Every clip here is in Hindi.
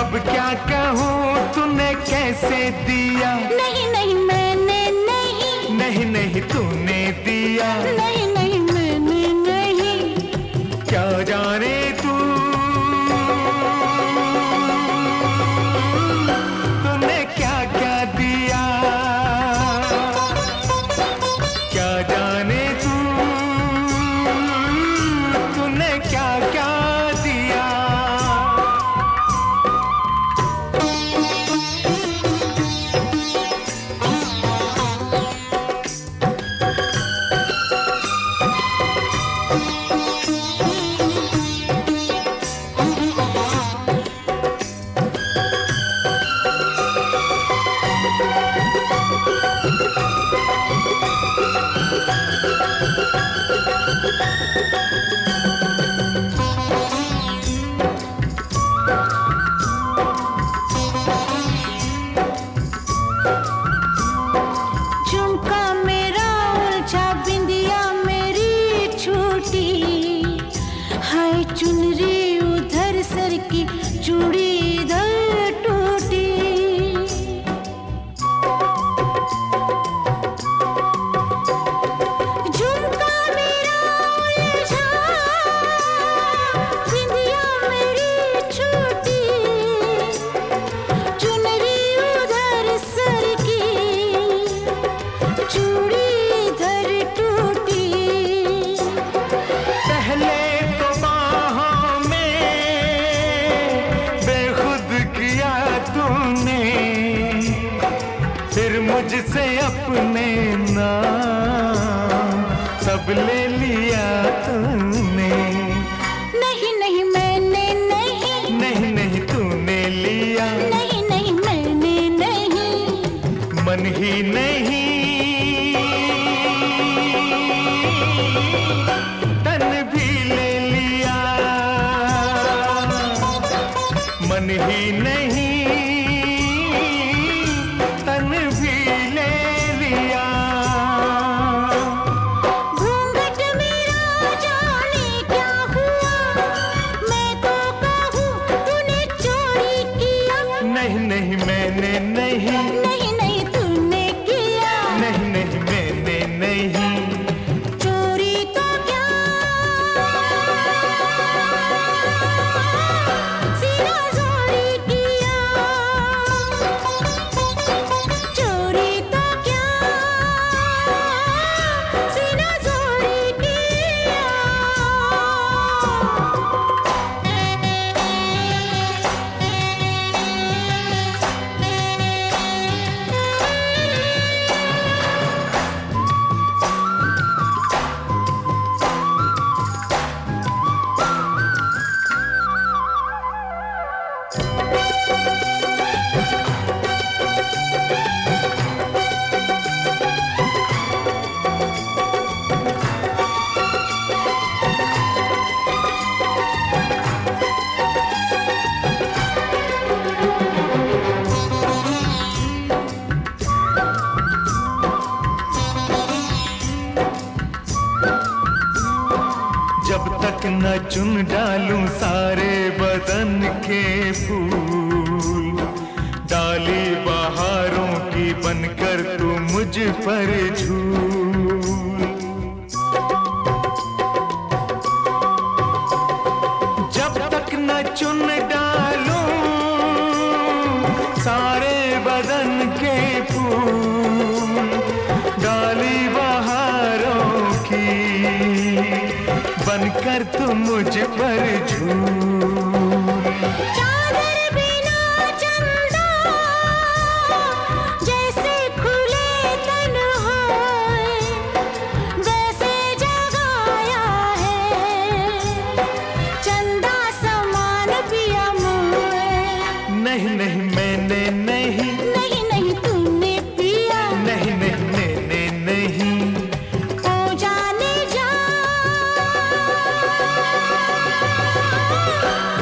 अब क्या कहूँ तूने कैसे दिया। नहीं नहीं मैंने नहीं, नहीं नहीं तूने दिया। नहीं नहीं मैंने नहीं। क्या जाने तूने क्या क्या दिया। क्या जाने तूने क्या क्या दिया। झुमका मेरा उलझा, बिंदिया मेरी छूटी, हाय चुनरी उधर सर की, चूड़ी इधर टूटी। झुमका मेरा उलझा, बिंदिया मेरी छूटी, चुनरी उधर सर की, चूड़ी इधर टूटी। पहले तो बाहों में बेखुद किया तूने, फिर मुझसे अपने नाम सब ले लिया तूने। नहीं नहीं मैंने नहीं, नहीं नहीं तूने लिया। नहीं नहीं मैंने नहीं। मन ही नहीं तन भी ले लिया। मन ही नहीं तन भी ले लिया। घूंघट मेरा जाने क्या हुआ, मैं तो कहूँ तूने चोरी किया। नहीं नहीं मैंने नहीं। नहीं नहीं तूने किया। नहीं नहीं मैंने नहीं। चोरी तो क्या सीना जोरी किया। चोरी तो क्या सीना जोरी किया। जब तक न चुन डालूं सारे बदन के फूल, डाली बहारों की बनकर तू मुझ पर झूल। जब तक न चुन डालूं सारे बदन के फूल, डाली बहारों की बनकर तू मुझ पर झूल। चादर बिना चंदा जैसे खुले तन होए, वैसे जगाया है चंदा समान पिया मोए। नहीं नहीं मैंने नहीं। नहीं नहीं तूने पिया। नहीं नहीं मैंने नहीं। ओ जाने जा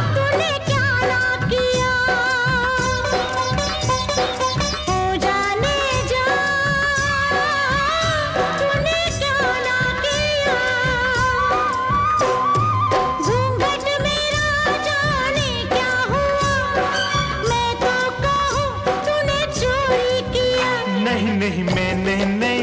नहीं नहीं मैंने नहीं